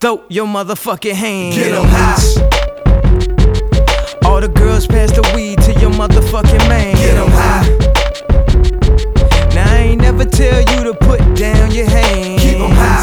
throw your motherfucking hands. Get 'em high. All the girls pass the weed to your motherfucking man. Get 'em high. Now I ain't never tell you to put down your hands. Keep 'em high.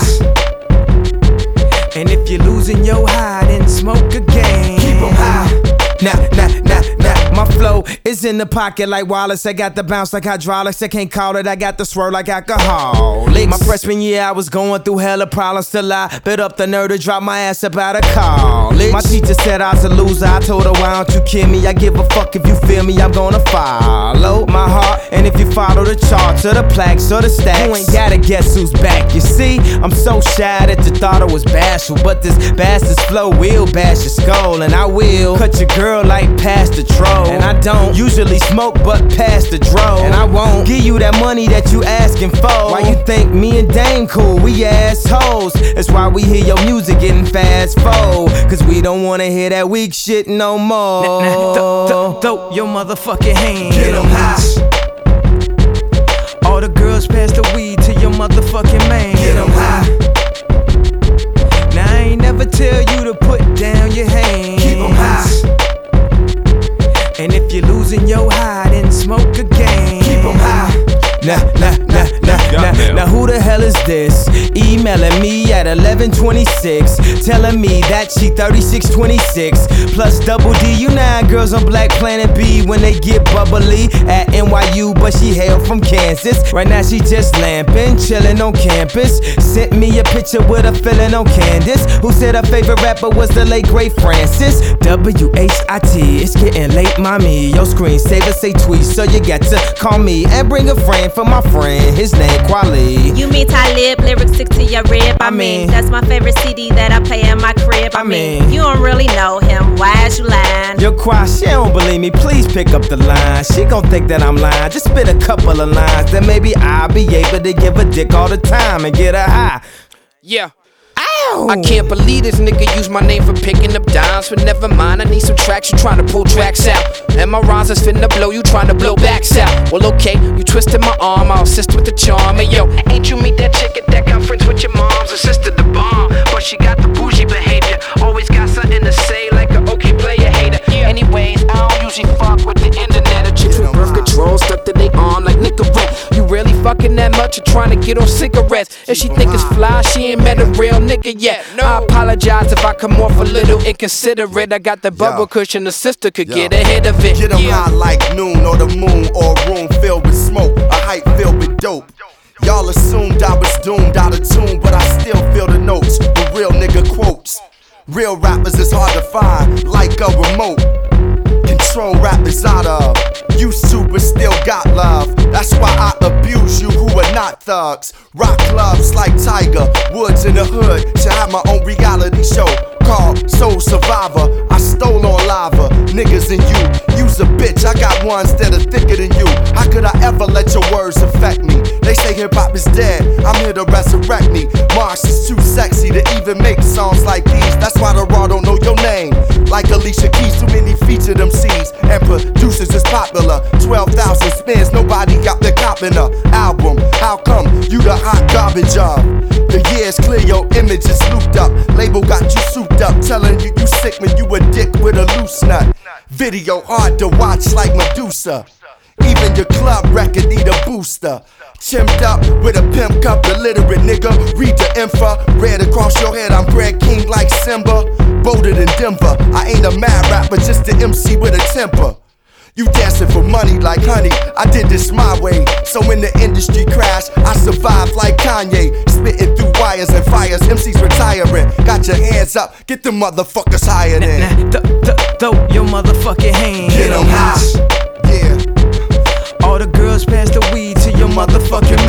And if you're losing your high, then smoke again. Keep 'em high. Nah, my flow is in the pocket like Wallace. I got the bounce like hydraulics. I can't call it, I got the swirl like alcohol. My freshman year, I was going through hella problems till I bit up the nerve to drop my ass up out of college. My teacher said I was a loser. I told her, why don't you kill me? I give a fuck if you feel me, I'm gonna follow my heart. And if you follow the charts or the plaques or the stacks, you ain't gotta guess who's back. You see, I'm so shy that you thought I was bashful, but this bastard's flow will bash your skull. And I will cut your girl like past the troll. And I don't usually smoke but past the dro. And I won't give you that money that you asking for. Why you think me and Dame cool? We assholes. That's why we hear your music getting fast forward, cause we don't wanna hear that weak shit no more. Throw your motherfucking hands. Get 'em high. All the girls pass the weed to your motherfucking man. Get 'em high. Now I ain't never tell you to put down your hands. Keep 'em high. And if you're losing your high, then smoke again. Keep 'em high. Now who the hell is this? Emailing me at 11:26, telling me that she 3626 plus double D. You know girls on Black Planet B when they get bubbly at NYU, but she hail from Kansas. Right now she just lamping, chilling on campus. Sent me a picture with a feeling on Candace, who said her favorite rapper was the late great Francis. WHIT, it's getting late, mommy. Your screensaver say tweet, so you got to call me and bring a friend for my friend. His name Quali. You mean Talib, lyrics stick to your rib. I mean, that's my favorite CD that I play in my crib. I mean, you don't really know him. Why is you lying? Yo, Qua, she don't believe me. Please pick up the line. She gon' think that I'm lying. Just spit a couple of lines, then maybe I'll be able to give a dick all the time and get her high. Yeah. Ow! I can't believe this nigga used my name for picking up dimes. But never mind, I need some tracks. You trying to pull tracks out. And my rhymes is finna blow, you trying to blow backs out. Well, okay, you twisted my arm, I'll assist with the charm. Hey, yo, ain't you meet that chick at that conference with your mom's sister, the bomb? But she got the bougie behavior. Always got something to say, like a okay player hater. Anyways, I don't usually fuck with the internet. A chicks with birth control stuck to their arm like Nicorette. You really fucking that much or trying to get on cigarettes? If she think it's fly, she ain't met a real nigga yet. I apologize if I come off a little inconsiderate. I got the bubble cushion, the sister could get ahead of it. Get 'em high like noon or the moon, or a room filled with smoke, a hype filled with dope. Y'all assumed I was doomed out of tune, but I still feel the notes, the real nigga quotes. Real rappers is hard to find, like a remote. Control rappers out of, used to but still got love. That's why I abuse you who are not thugs. Rock clubs like Tiger Woods in the hood. Should have my own reality show called Soul Survivor. I stole on lava, niggas and you. You's a bitch, I got ones that are thicker than you. How could I ever let your words affect me? They say hip hop is dead, I'm here to resurrect me. Mars is too sexy to even make songs like these. That's why the raw don't know your name. Like Alicia Keys, too many featured MCs and producers is popular. 12,000 spins, nobody got the cop in a album. How come you the hot garbage of? The years clear, your image is looped up. Label got you souped up, telling you you sick when you a dick with a loose nut. Video hard to watch like Medusa. Even your club record need a booster. Chimped up with a pimp cup, illiterate nigga. Read the info, red across your head. I'm Brad King like Simba. Bolder than Denver. I ain't a mad rapper, just an MC with a temper. You dancing for money like honey, I did this my way. So when the industry crashed, I survived like Kanye. Spitting through wires and fires, MCs retiring. Got your hands up, get the motherfuckers higher than. Throw your motherfucking hands. Get 'em high. Yeah. All the girls pass the weed to your motherfucking